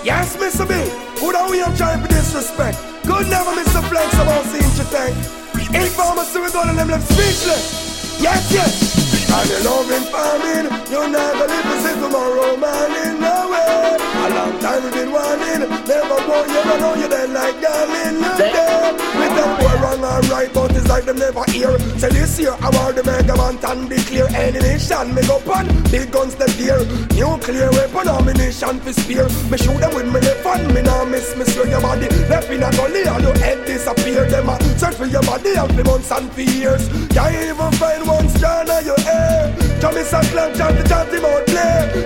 Yes, Mr. B, who don't we have trying for disrespect? Good never miss a flex about seeing you think. Informers to we go to them left speechless. Yes, yes. And you love in farming, you never live to see tomorrow morning, no way. A long time we've been warning, never go, you don't know you dead like darling, no day. We tell boy wrong or right, but it's like them never hear. Say this year, I want the mega man and be clear. Any nation, me go pan, big guns them here. Nuclear weapon, ammunition for spear. Me shoot them with me left hand, me now miss me swear your body. Left in a gully and your head disappear. Them a search for your body and for months and for years. Can't even find one strand of your head. Tommy Sackland chant the chanty mouth play.